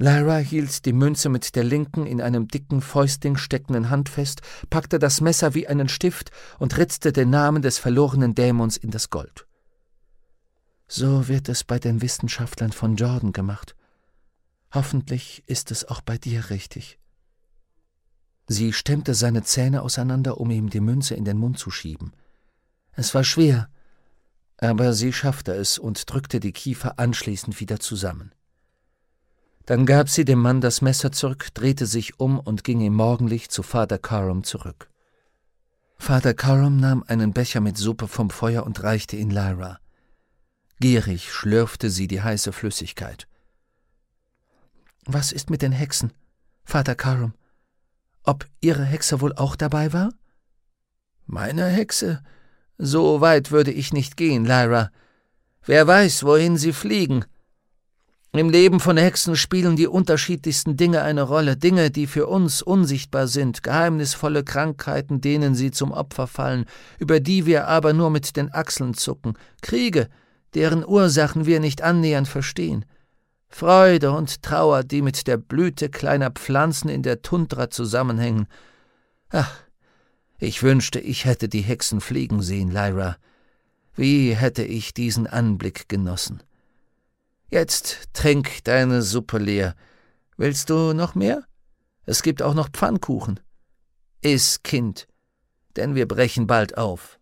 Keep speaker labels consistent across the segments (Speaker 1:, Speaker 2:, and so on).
Speaker 1: Lyra hielt die Münze mit der linken in einem dicken Fäustling steckenden Hand fest, packte das Messer wie einen Stift und ritzte den Namen des verlorenen Dämons in das Gold. »So wird es bei den Wissenschaftlern von Jordan gemacht. Hoffentlich ist es auch bei dir richtig.« Sie stemmte seine Zähne auseinander, um ihm die Münze in den Mund zu schieben. Es war schwer, aber sie schaffte es und drückte die Kiefer anschließend wieder zusammen. Dann gab sie dem Mann das Messer zurück, drehte sich um und ging im Morgenlicht zu Father Coram zurück. Father Coram nahm einen Becher mit Suppe vom Feuer und reichte ihn Lyra. Gierig schlürfte sie die heiße Flüssigkeit. »Was ist mit den Hexen, Father Coram? Ob Ihre Hexe wohl auch dabei war?« »Meine Hexe? So weit würde ich nicht gehen, Lyra. Wer weiß, wohin sie fliegen. Im Leben von Hexen spielen die unterschiedlichsten Dinge eine Rolle, Dinge, die für uns unsichtbar sind, geheimnisvolle Krankheiten, denen sie zum Opfer fallen, über die wir aber nur mit den Achseln zucken, Kriege, deren Ursachen wir nicht annähernd verstehen, Freude und Trauer, die mit der Blüte kleiner Pflanzen in der Tundra zusammenhängen. Ach, ich wünschte, ich hätte die Hexen fliegen sehen, Lyra. Wie hätte ich diesen Anblick genossen? Jetzt trink deine Suppe leer. Willst du noch mehr? Es gibt auch noch Pfannkuchen. Iss, Kind, denn wir brechen bald auf.«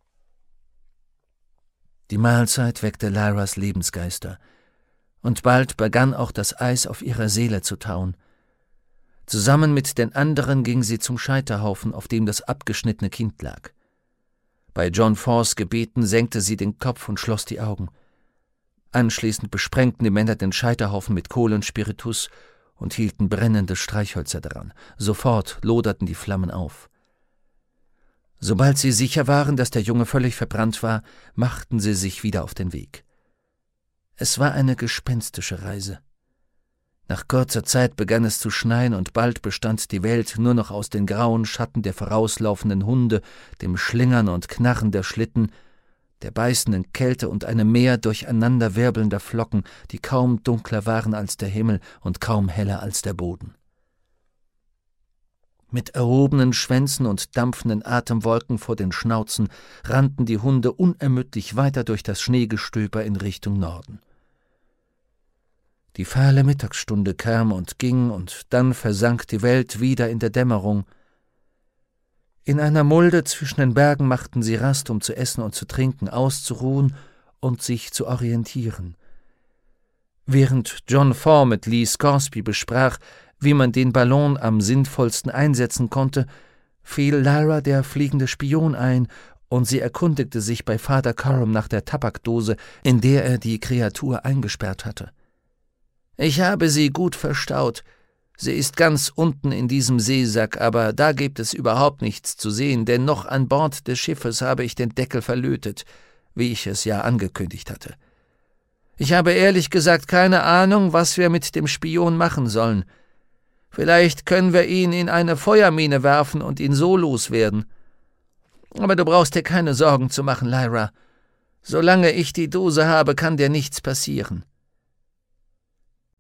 Speaker 1: Die Mahlzeit weckte Lyras Lebensgeister, und bald begann auch das Eis auf ihrer Seele zu tauen. Zusammen mit den anderen ging sie zum Scheiterhaufen, auf dem das abgeschnittene Kind lag. Bei John Force Gebeten senkte sie den Kopf und schloss die Augen. Anschließend besprengten die Männer den Scheiterhaufen mit Kohlenspiritus und hielten brennende Streichhölzer daran. Sofort loderten die Flammen auf. Sobald sie sicher waren, dass der Junge völlig verbrannt war, machten sie sich wieder auf den Weg. Es war eine gespenstische Reise. Nach kurzer Zeit begann es zu schneien und bald bestand die Welt nur noch aus den grauen Schatten der vorauslaufenden Hunde, dem Schlingern und Knarren der Schlitten, der beißenden Kälte und einem Meer durcheinander wirbelnder Flocken, die kaum dunkler waren als der Himmel und kaum heller als der Boden. Mit erhobenen Schwänzen und dampfenden Atemwolken vor den Schnauzen rannten die Hunde unermüdlich weiter durch das Schneegestöber in Richtung Norden. Die fahle Mittagsstunde kam und ging, und dann versank die Welt wieder in der Dämmerung. In einer Mulde zwischen den Bergen machten sie Rast, um zu essen und zu trinken, auszuruhen und sich zu orientieren. Während John Fore mit Lee Scoresby besprach, wie man den Ballon am sinnvollsten einsetzen konnte, fiel Lyra der fliegende Spion ein, und sie erkundigte sich bei Father Coram nach der Tabakdose, in der er die Kreatur eingesperrt hatte. »Ich habe sie gut verstaut. Sie ist ganz unten in diesem Seesack, aber da gibt es überhaupt nichts zu sehen, denn noch an Bord des Schiffes habe ich den Deckel verlötet, wie ich es ja angekündigt hatte. Ich habe ehrlich gesagt keine Ahnung, was wir mit dem Spion machen sollen. Vielleicht können wir ihn in eine Feuermine werfen und ihn so loswerden. Aber du brauchst dir keine Sorgen zu machen, Lyra. Solange ich die Dose habe, kann dir nichts passieren.